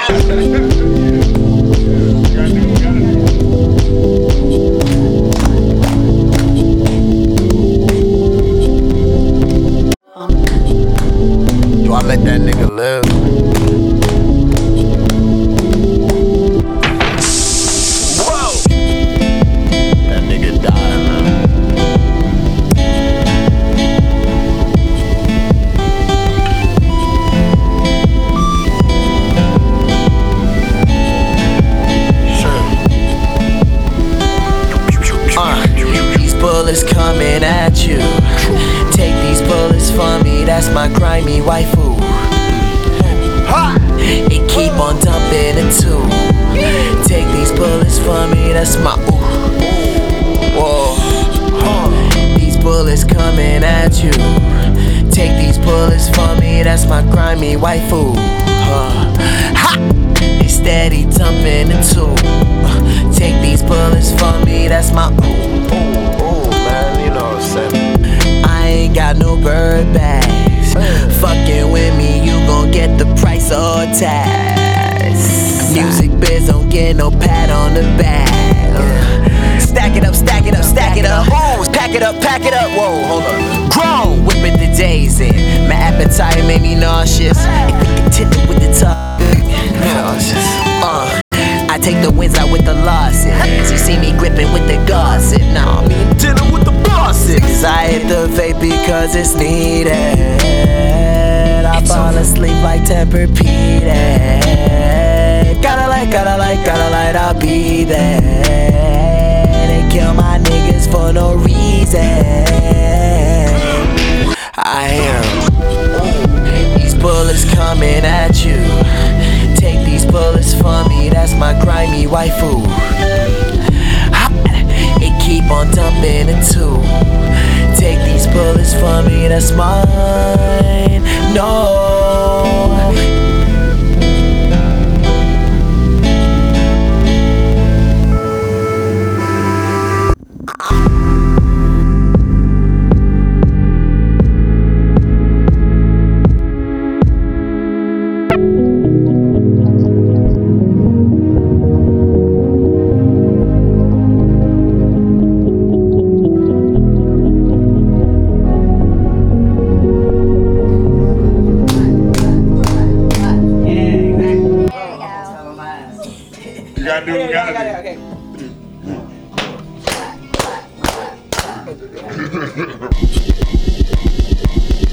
Do I let that nigga live? Whoa! That nigga died, man. These bullets coming at you. Take these bullets from me, that's my grimy waifu. It keep on dumping in two. Take these bullets from me, that's my ooh. Whoa. These bullets coming at you. Take these bullets from me, that's my grimy waifu. They steady dumping in two. Take these bullets from me, that's my Ooh, man, you know what I'm saying. I ain't got no bird bags. Fucking with me, you gon' get the price of tax. Music biz don't get no pat on the back. Stack it up, stack it up, stack it up. Pack it up, pack it up. Whoa, hold on. Grown, whipping the days in. My appetite made me nauseous. If we continue with the talk, I take the wins out with the losses. You see me gripping with the gossip. Now I'm eating dinner with the bosses. I hit the vape because it's needed. I fall asleep like Tempur-Pedic. Gotta light, I'll be there. They kill my niggas for no reason. I am. These bullets coming at you. Take these bullets from me, that's my grimy waifu. It keep on dumping in two. Take these bullets from me, that's mine. No. You gotta do, you gotta do.